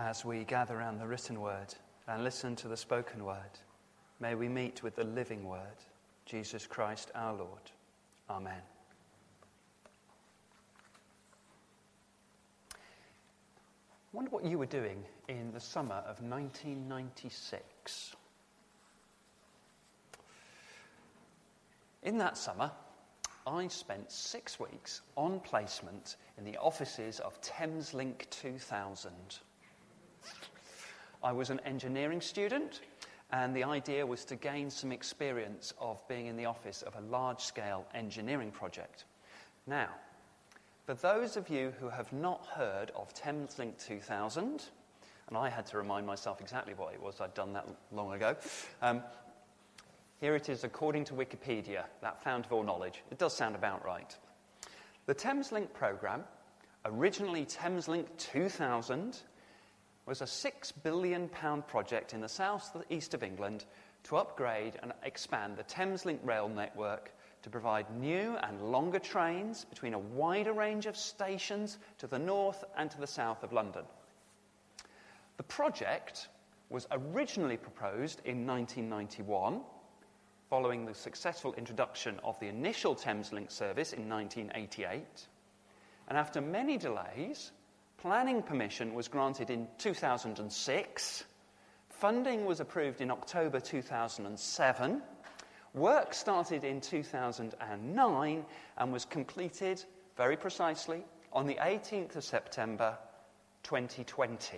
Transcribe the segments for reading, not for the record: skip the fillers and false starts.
as we gather around the written word and listen to the spoken word. May we meet with the living word, Jesus Christ our Lord. Amen. I wonder what you were doing in the summer of 1996. In that summer, I spent 6 weeks on placement in the offices of Thameslink 2000. I was an engineering student, and the idea was to gain some experience of being in the office of a large-scale engineering project. Now, for those of you who have not heard of Thameslink 2000, and I had to remind myself exactly what it was, I'd done that long ago, here it is according to Wikipedia, that fount of all knowledge. It does sound about right. The Thameslink programme, originally Thameslink 2000, was a £6 billion project in the south east of England to upgrade and expand the Thameslink rail network to provide new and longer trains between a wider range of stations to the north and to the south of London. The project was originally proposed in 1991, following the successful introduction of the initial Thameslink service in 1988, and after many delays, planning permission was granted in 2006, funding was approved in October 2007, work started in 2009 and was completed, very precisely, on the 18th of September 2020.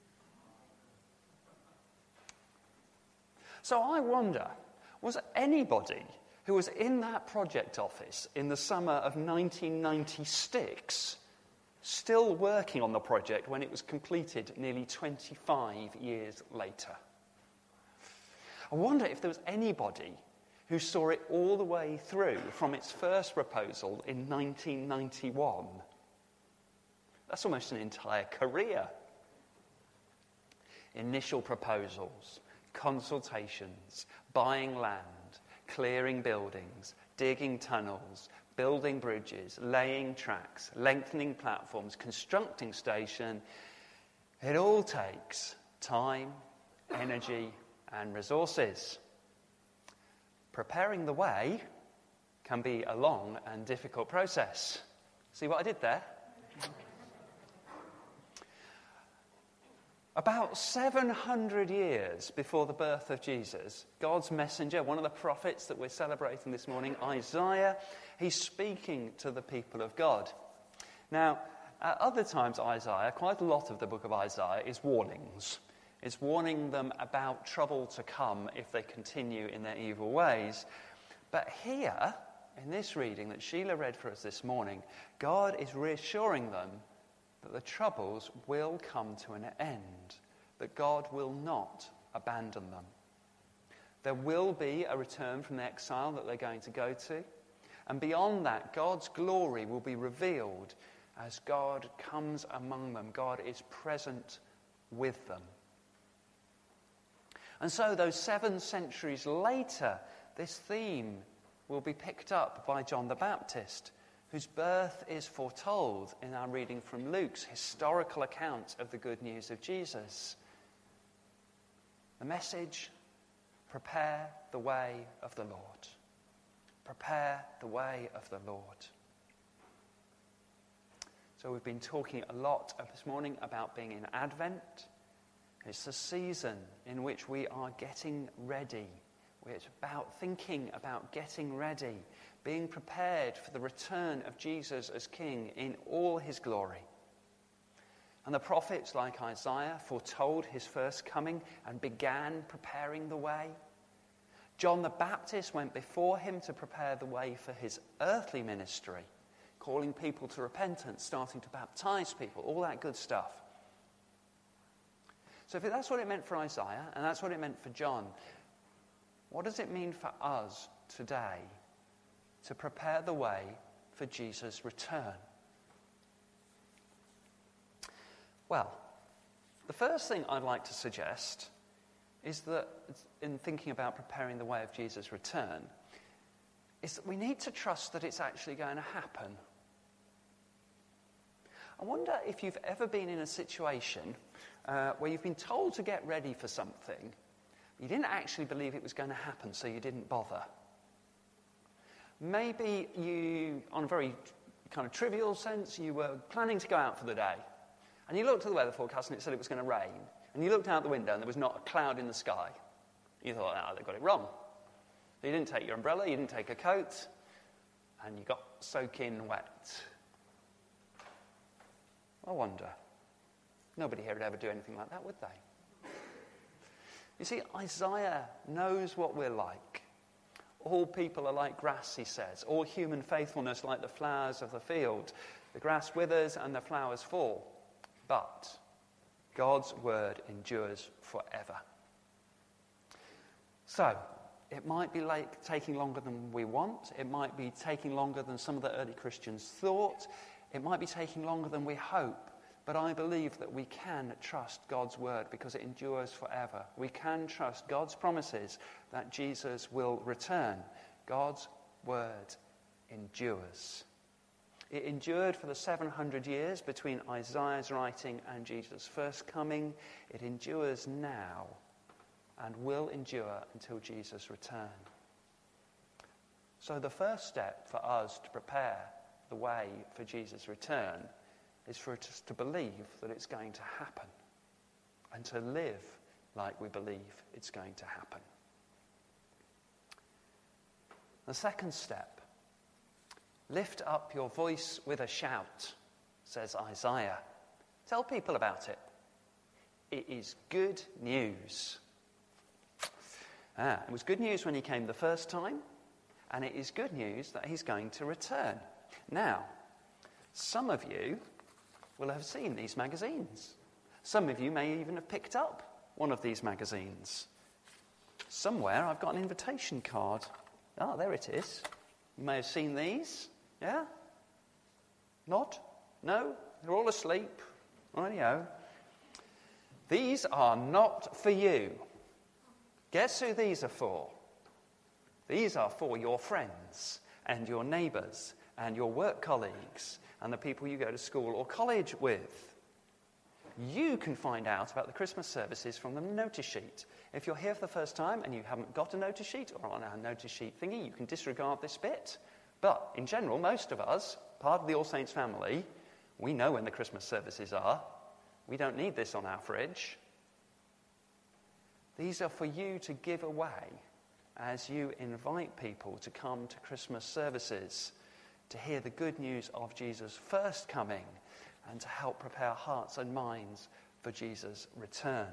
So I wonder, was anybody who was in that project office in the summer of 1996 still working on the project when it was completed nearly 25 years later? I wonder if there was anybody who saw it all the way through from its first proposal in 1991. That's almost an entire career. Initial proposals, consultations, buying land, clearing buildings, digging tunnels, building bridges, laying tracks, lengthening platforms, constructing station. It all takes time, energy, and resources. Preparing the way can be a long and difficult process. See what I did there? About 700 years before the birth of Jesus, God's messenger, one of the prophets that we're celebrating this morning, Isaiah, he's speaking to the people of God. Now, at other times, Isaiah, quite a lot of the book of Isaiah is warnings. It's warning them about trouble to come if they continue in their evil ways. But here, in this reading that Sheila read for us this morning, God is reassuring them that the troubles will come to an end, that God will not abandon them. There will be a return from the exile that they're going to go to, and beyond that, God's glory will be revealed as God comes among them. God is present with them. And so, those 7 centuries later, this theme will be picked up by John the Baptist, whose birth is foretold in our reading from Luke's historical account of the good news of Jesus. The message, prepare the way of the Lord. Prepare the way of the Lord. So we've been talking a lot this morning about being in Advent. It's the season in which we are getting ready. It's about thinking about getting ready, being prepared for the return of Jesus as King in all his glory. And the prophets like Isaiah foretold his first coming and began preparing the way. John the Baptist went before him to prepare the way for his earthly ministry, calling people to repentance, starting to baptize people, all that good stuff. So if that's what it meant for Isaiah, and that's what it meant for John, what does it mean for us today to prepare the way for Jesus' return? Well, the first thing I'd like to suggest is that in thinking about preparing the way of Jesus' return, is that we need to trust that it's actually going to happen. I wonder if you've ever been in a situation where you've been told to get ready for something, you didn't actually believe it was going to happen, so you didn't bother. Maybe you, on a very kind of trivial sense, you were planning to go out for the day, and you looked at the weather forecast and it said it was going to rain, and you looked out the window and there was not a cloud in the sky. You thought, they've got it wrong. You didn't take your umbrella, you didn't take a coat, and you got soaking wet. I wonder. Nobody here would ever do anything like that, would they? You see, Isaiah knows what we're like. All people are like grass, he says. All human faithfulness like the flowers of the field. The grass withers and the flowers fall. But God's word endures forever. So, it might be taking longer than we want. It might be taking longer than some of the early Christians thought. It might be taking longer than we hope. But I believe that we can trust God's word because it endures forever. We can trust God's promises that Jesus will return. God's word endures. It endured for the 700 years between Isaiah's writing and Jesus' first coming. It endures now and will endure until Jesus' return. So the first step for us to prepare the way for Jesus' return is for us to believe that it's going to happen and to live like we believe it's going to happen. The second step, lift up your voice with a shout, says Isaiah. Tell people about it. It is good news. It was good news when he came the first time, and it is good news that he's going to return. Now, some of you will have seen these magazines. Some of you may even have picked up one of these magazines. Somewhere I've got an invitation card. Ah, there it is. You may have seen these. Yeah? Not? No? They're all asleep. Rightio. These are not for you. Guess who these are for? These are for your friends and your neighbours and your work colleagues and the people you go to school or college with. You can find out about the Christmas services from the notice sheet. If you're here for the first time and you haven't got a notice sheet or on our notice sheet thingy, you can disregard this bit. But in general, most of us, part of the All Saints family, we know when the Christmas services are. We don't need this on our fridge. These are for you to give away as you invite people to come to Christmas services, to hear the good news of Jesus' first coming, and to help prepare hearts and minds for Jesus' return.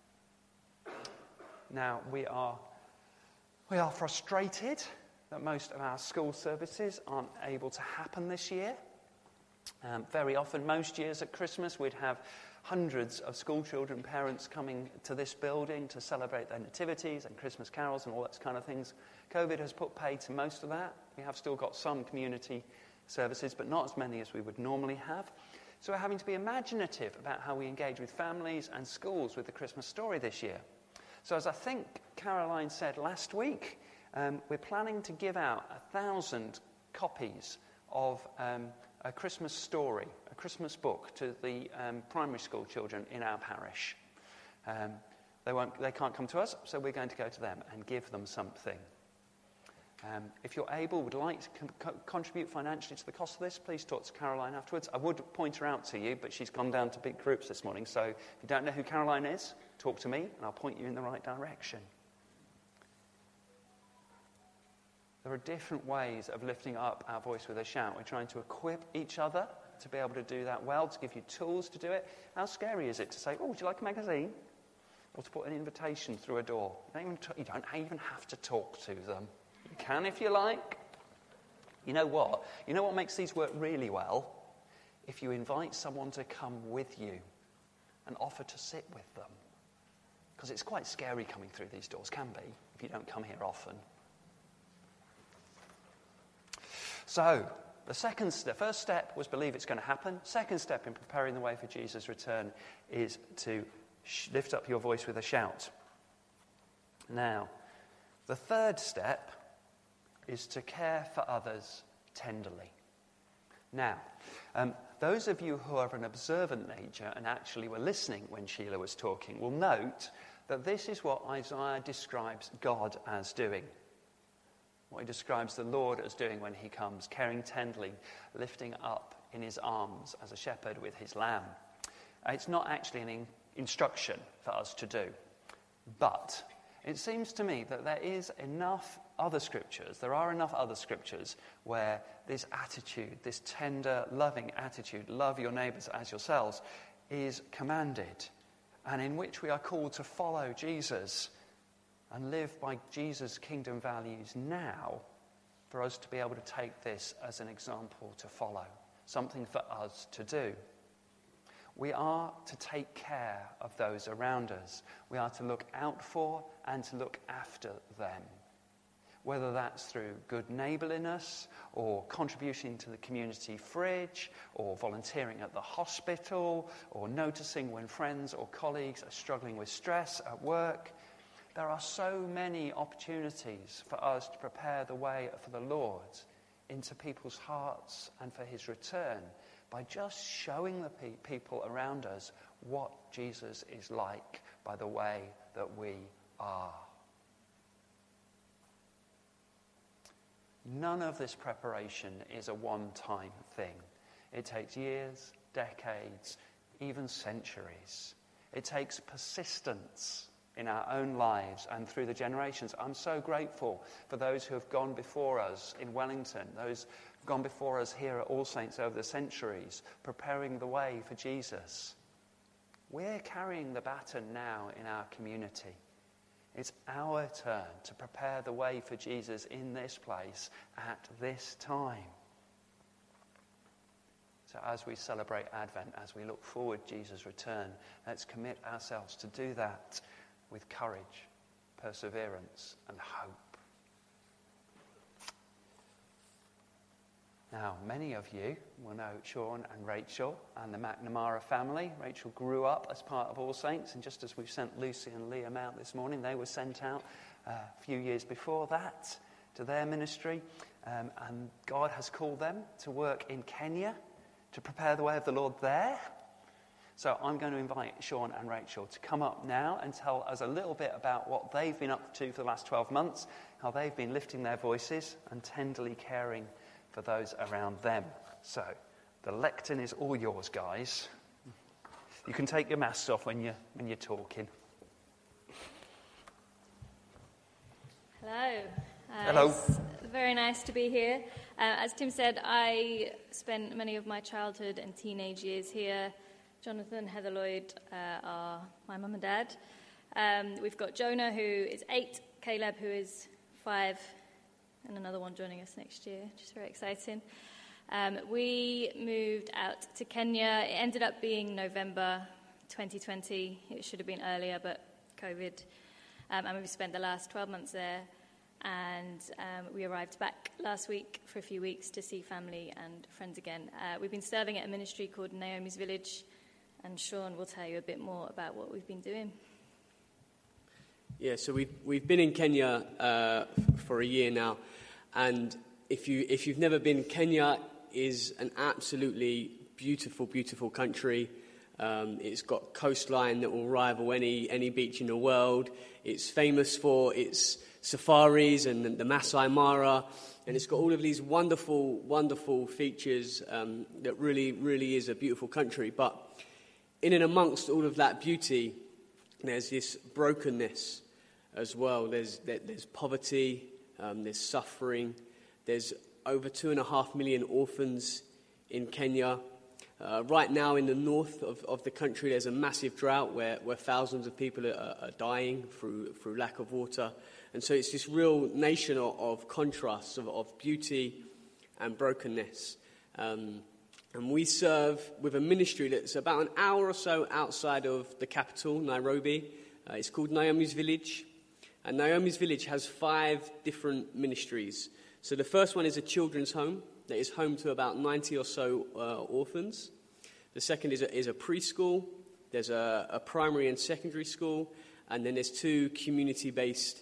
Now, we are frustrated that most of our school services aren't able to happen this year. Very often, most years at Christmas, we'd have hundreds of school children, parents coming to this building to celebrate their nativities and Christmas carols and all that kind of things. COVID has put paid to most of that. We have still got some community services, but not as many as we would normally have. So we're having to be imaginative about how we engage with families and schools with the Christmas story this year. So as I think Caroline said last week, we're planning to give out 1,000 copies of a Christmas story, a Christmas book to the primary school children in our parish. They can't come to us, so we're going to go to them and give them something. If you're able, would like to contribute financially to the cost of this, please talk to Caroline afterwards. I would point her out to you, but she's gone down to big groups this morning, so if you don't know who Caroline is, talk to me and I'll point you in the right direction. There are different ways of lifting up our voice with a shout. We're trying to equip each other to be able to do that well, to give you tools to do it. How scary is it to say, would you like a magazine? Or to put an invitation through a door? You don't even have to talk to them. You can if you like. You know what? You know what makes these work really well? If you invite someone to come with you and offer to sit with them. Because it's quite scary coming through these doors, can be, if you don't come here often. So, the first step was believe it's going to happen. Second step in preparing the way for Jesus' return is to lift up your voice with a shout. Now, the third step is to care for others tenderly. Now, Those of you who are of an observant nature and actually were listening when Sheila was talking will note that this is what Isaiah describes God as doing. What he describes the Lord as doing when he comes, caring tenderly, lifting up in his arms as a shepherd with his lamb. It's not actually an instruction for us to do. But it seems to me that there are enough other scriptures where this attitude, this tender, loving attitude, love your neighbours as yourselves, is commanded, and in which we are called to follow Jesus and live by Jesus' kingdom values now, for us to be able to take this as an example to follow, something for us to do. We are to take care of those around us. We are to look out for and to look after them. Whether that's through good neighbourliness or contributing to the community fridge or volunteering at the hospital or noticing when friends or colleagues are struggling with stress at work. There are so many opportunities for us to prepare the way for the Lord into people's hearts and for his return by just showing the people around us what Jesus is like by the way that we are. None of this preparation is a one-time thing. It takes years, decades, even centuries. It takes persistence in our own lives and through the generations. I'm so grateful for those who have gone before us in Wellington, those who've gone before us here at All Saints over the centuries, preparing the way for Jesus. We're carrying the baton now in our community. It's our turn to prepare the way for Jesus in this place at this time. So as we celebrate Advent, as we look forward to Jesus' return, let's commit ourselves to do that with courage, perseverance, and hope. Now, many of you will know Sean and Rachel and the McNamara family. Rachel grew up as part of All Saints, and just as we've sent Lucy and Liam out this morning, they were sent out a few years before that to their ministry. And God has called them to work in Kenya to prepare the way of the Lord there. So I'm going to invite Sean and Rachel to come up now and tell us a little bit about what they've been up to for the last 12 months, how they've been lifting their voices and tenderly caring for those around them. So the lectern is all yours, guys. You can take your masks off when you're talking. Hello. Hello. It's very nice to be here. As Tim said, I spent many of my childhood and teenage years here. Jonathan, Heather Lloyd are my mum and dad. We've got Jonah, who is 8, Caleb, who is 5, and another one joining us next year, which is very exciting. We moved out to Kenya. It ended up being November 2020. It should have been earlier, but COVID. And we've spent the last 12 months there. And we arrived back last week for a few weeks to see family and friends again. We've been serving at a ministry called Naomi's Village, and Sean will tell you a bit more about what we've been doing. Yeah, so we've been in Kenya for a year now, and if you've never been, Kenya is an absolutely beautiful, beautiful country. It's got coastline that will rival any beach in the world. It's famous for its safaris and the Masai Mara, and it's got all of these wonderful, wonderful features that really, really is a beautiful country. But in and amongst all of that beauty, there's this brokenness as well. There's poverty, there's suffering. There's over 2.5 million orphans in Kenya. Right now in the north of the country, there's a massive drought where thousands of people are dying through lack of water. And so it's this real nation of contrasts, of beauty and brokenness. And we serve with a ministry that's about an hour or so outside of the capital, Nairobi. It's called Naomi's Village. And Naomi's Village has 5 different ministries. So the first one is a children's home that is home to about 90 or so orphans. The second is a preschool. There's a primary and secondary school. And then there's 2 community-based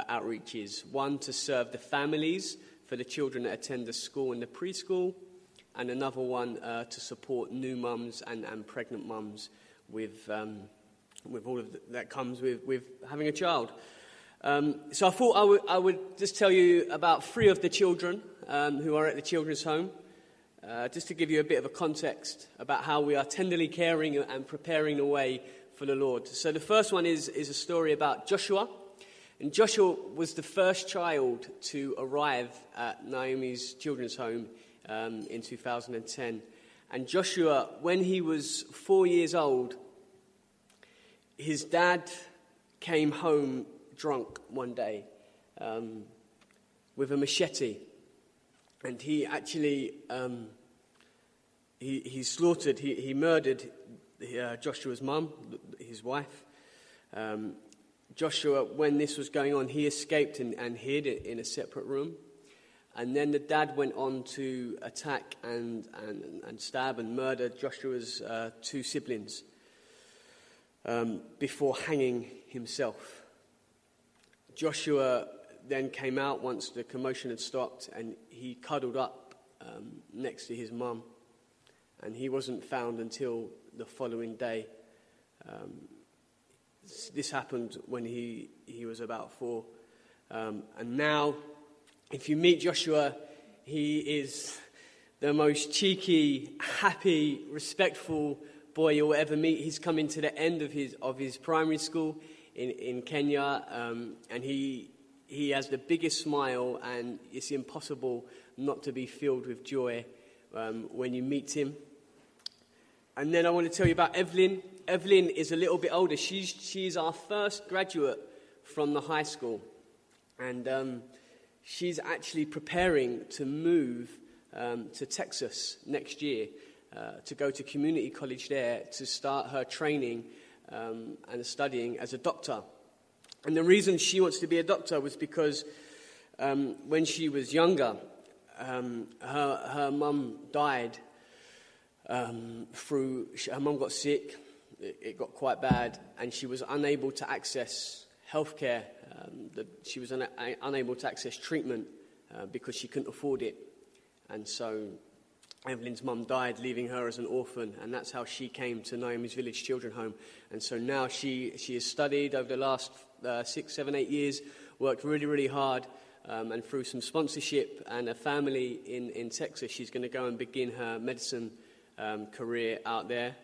outreaches. One to serve the families for the children that attend the school and the preschool. and another one to support new mums and pregnant mums with all of that comes with having a child. So I thought I would just tell you about 3 of the children who are at the children's home, just to give you a bit of a context about how we are tenderly caring and preparing the way for the Lord. So the first one is a story about Joshua. And Joshua was the first child to arrive at Naomi's children's home in 2010. And Joshua, when he was 4 years old, his dad came home drunk one day with a machete. And he actually, he murdered Joshua's mum, his wife. Joshua, when this was going on, he escaped and hid in a separate room. And then the dad went on to attack and stab and murder Joshua's 2 siblings before hanging himself. Joshua then came out once the commotion had stopped, and he cuddled up next to his mum. And he wasn't found until the following day. This happened when he was about 4. And now, if you meet Joshua, he is the most cheeky, happy, respectful boy you'll ever meet. He's coming to the end of his primary school in Kenya, and he has the biggest smile, and it's impossible not to be filled with joy when you meet him. And then I want to tell you about Evelyn. Evelyn is a little bit older. She's our first graduate from the high school, and she's actually preparing to move to Texas next year to go to community college there to start her training and studying as a doctor. And the reason she wants to be a doctor was because when she was younger, her mum died her mum got sick. It got quite bad, and she was unable to access healthcare. She was unable to access treatment because she couldn't afford it. And so Evelyn's mum died, leaving her as an orphan, and that's how she came to Naomi's Village Children's Home. And so now she has studied over the last 6, 7, 8 years, worked really, really hard, and through some sponsorship and a family in Texas, she's going to go and begin her medicine career out there.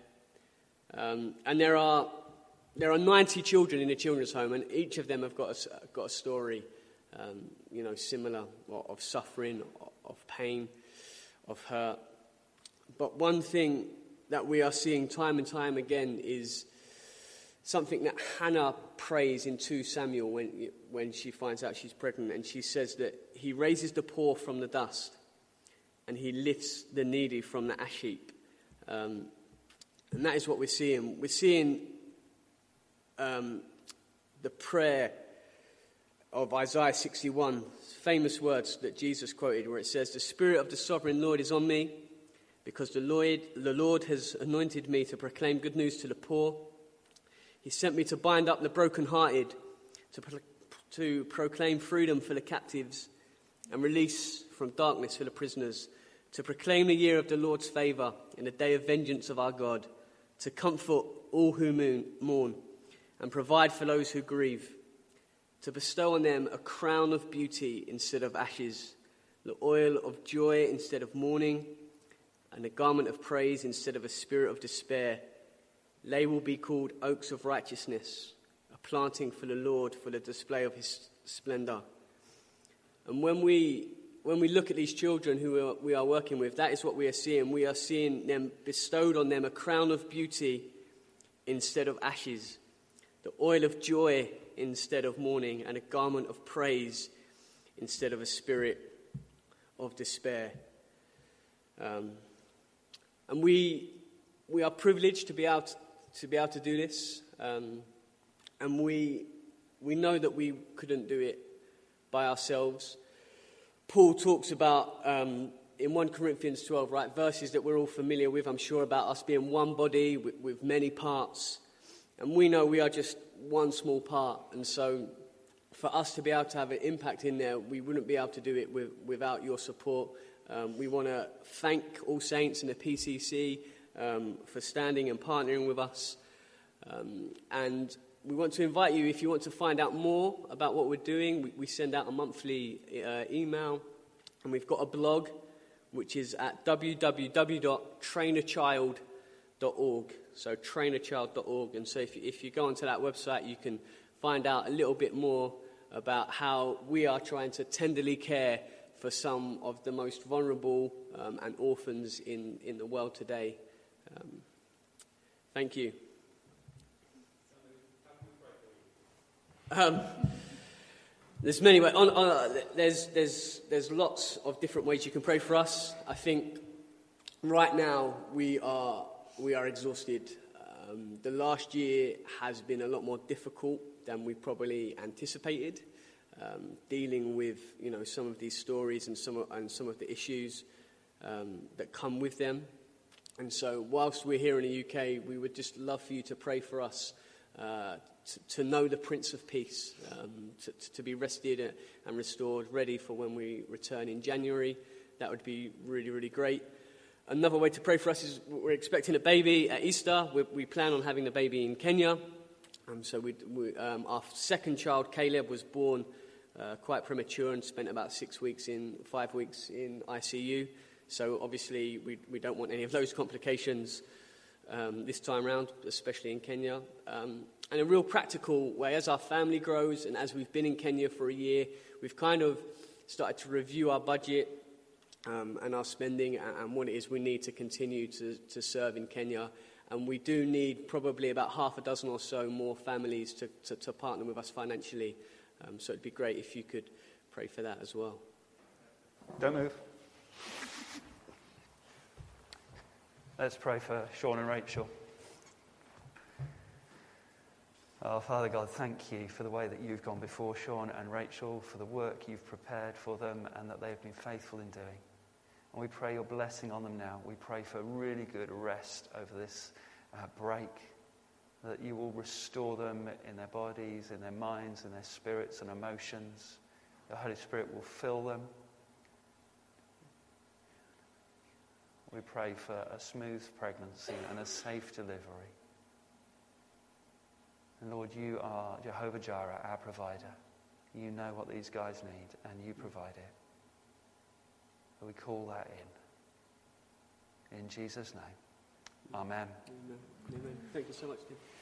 And there are 90 children in the children's home, and each of them have got a story, similar, of suffering, of pain, of hurt. But one thing that we are seeing time and time again is something that Hannah prays in 2 Samuel when she finds out she's pregnant, and she says that he raises the poor from the dust, and he lifts the needy from the ash heap. And that is what we're seeing. We're seeing the prayer of Isaiah 61, famous words that Jesus quoted, where it says, "The Spirit of the Sovereign Lord is on me, because the Lord has anointed me to proclaim good news to the poor. He sent me to bind up the brokenhearted, to proclaim freedom for the captives and release from darkness for the prisoners, to proclaim the year of the Lord's favour and the day of vengeance of our God, to comfort all who mourn and provide for those who grieve, to bestow on them a crown of beauty instead of ashes, the oil of joy instead of mourning, and a garment of praise instead of a spirit of despair. They will be called oaks of righteousness, a planting for the Lord for the display of his splendour." And when we look at these children who we are working with, that is what we are seeing. We are seeing them bestowed on them a crown of beauty instead of ashes, the oil of joy instead of mourning, and a garment of praise instead of a spirit of despair. And we are privileged to be able to do this, and we know that we couldn't do it by ourselves. Paul talks about, in 1 Corinthians 12, right, verses that we're all familiar with, I'm sure, about us being one body with many parts. And we know we are just one small part. And so for us to be able to have an impact in there, we wouldn't be able to do it without your support We want to thank All Saints and the PCC for standing and partnering with us. And we want to invite you, if you want to find out more about what we're doing, we send out a monthly email, and we've got a blog, which is at www.trainerchild.org. So trainerchild.org. And so if you go onto that website, you can find out a little bit more about how we are trying to tenderly care for some of the most vulnerable and orphans in the world today. Thank you. There's many ways. There's lots of different ways you can pray for us. I think right now we are exhausted. The last year has been a lot more difficult than we probably anticipated, dealing with some of these stories and some of the issues that come with them. And so, whilst we're here in the UK, we would just love for you to pray for us. To know the Prince of Peace, to be rested and restored, ready for when we return in January. That would be really, really great. Another way to pray for us is we're expecting a baby at Easter. We plan on having the baby in Kenya. So our second child, Caleb, was born quite premature and spent about 5 weeks in ICU. So obviously we don't want any of those complications this time around, especially in Kenya. And a real practical way, as our family grows and as we've been in Kenya for a year, we've kind of started to review our budget and our spending and what it is we need to continue to serve in Kenya. And we do need probably about half a dozen or so more families to partner with us financially. So it'd be great if you could pray for that as well. Don't move. Let's pray for Sean and Rachel. Oh, Father God, thank you for the way that you've gone before Sean and Rachel, for the work you've prepared for them and that they've been faithful in doing. And we pray your blessing on them now. We pray for really good rest over this break, that you will restore them in their bodies, in their minds, in their spirits and emotions. The Holy Spirit will fill them. We pray for a smooth pregnancy and a safe delivery. And Lord, you are Jehovah Jireh, our provider. You know what these guys need, and you provide it. So we call that in. In Jesus' name. Amen. Amen. Thank you so much, Tim.